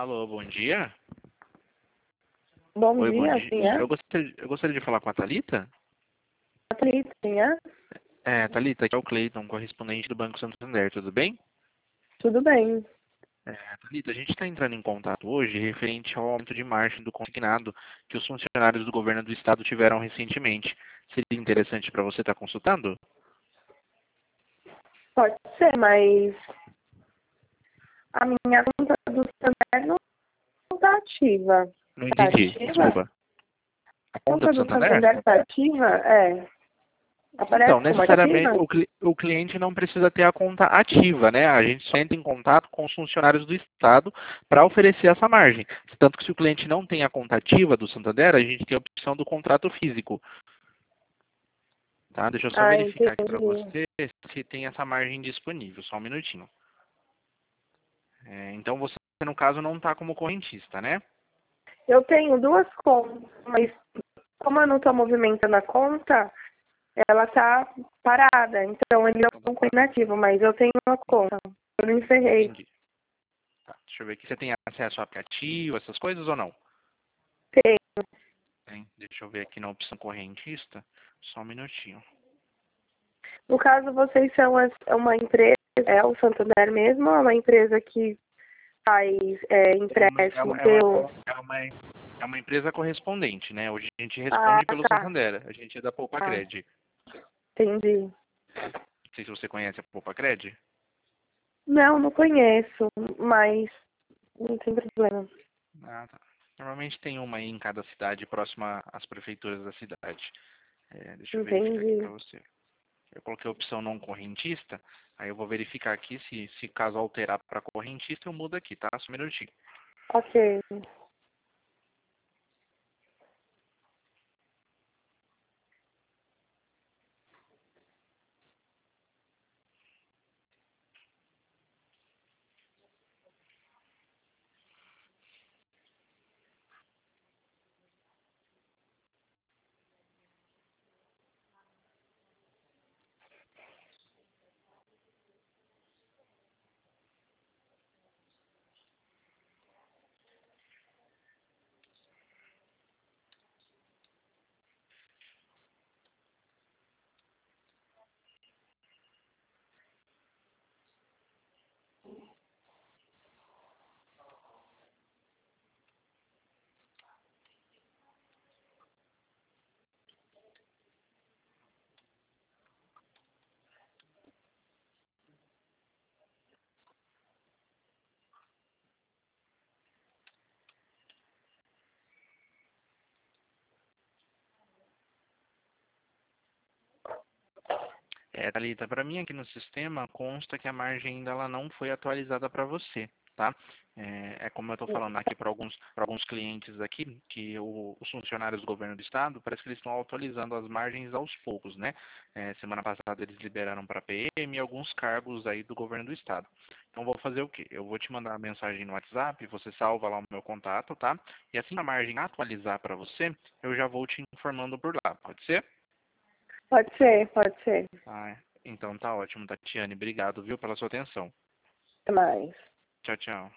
Alô, bom dia. Bom Oi, bom dia, dia. sim, é? Eu gostaria de falar com a Thalita. Patrícia, sim, é? Thalita, aqui é o Cleiton, correspondente do Banco Santander, tudo bem? Tudo bem. Thalita, a gente está entrando em contato hoje referente ao aumento de margem do consignado que os funcionários do governo do estado tiveram recentemente. Seria interessante para você estar consultando? Pode ser, mas a minha conta do Santander não está ativa. Não Está entendi, ativa? desculpa. A A conta conta do do Santander? Santander está ativa? É. Então, Aparece como necessariamente, ativa? o cliente não precisa ter a conta ativa, né? A gente só entra em contato com os funcionários do Estado para oferecer essa margem. Tanto que se o cliente não tem a conta ativa do Santander, a gente tem a opção do contrato físico. Tá? Deixa eu só Ah, verificar aqui para entendi. você se tem essa margem disponível. Só um minutinho. Então, você, no caso, não está como correntista, né? Eu tenho duas contas, mas como eu não estou movimentando a conta, ela está parada. Então, ele não foi inativo, mas eu tenho uma conta. Eu não encerrei. Entendi. Tá, deixa eu ver aqui. Você tem acesso ao aplicativo, essas coisas ou não? Tem. Tem. Deixa eu ver aqui na opção correntista. Só um minutinho. No caso, vocês são uma empresa, é o Santander mesmo, ou é uma empresa que faz É uma, é empréstimo uma, é uma, pelo... é uma, é uma empresa correspondente, né? Hoje a gente Ah, responde pelo tá. Santander. A gente é da Ah, Poupa-Cred. entendi. Não sei se você conhece a Poupa-Cred. Não conheço, mas não tem problema. Ah, tá. Normalmente tem uma aí em cada cidade, próxima às prefeituras da cidade. Deixa eu verificar aqui para Entendi. você. Eu coloquei a opção não correntista. Aí eu vou verificar aqui se caso alterar para correntista, eu mudo aqui, tá? Só um minutinho. Ok. Thalita, para mim aqui no sistema consta que a margem ainda ela não foi atualizada para você, tá? Como eu estou falando aqui para alguns clientes aqui, que os funcionários do governo do estado, parece que eles estão atualizando as margens aos poucos, né? Semana passada eles liberaram para PM e alguns cargos aí do governo do estado. Então vou fazer o quê? Eu vou te mandar uma mensagem no WhatsApp, você salva lá o meu contato, tá? E assim que a margem atualizar para você, eu já vou te informando por lá, pode ser? Pode ser, pode ser. Então tá ótimo, Tatiane. Obrigado, viu, pela sua atenção. Até mais. Tchau, tchau.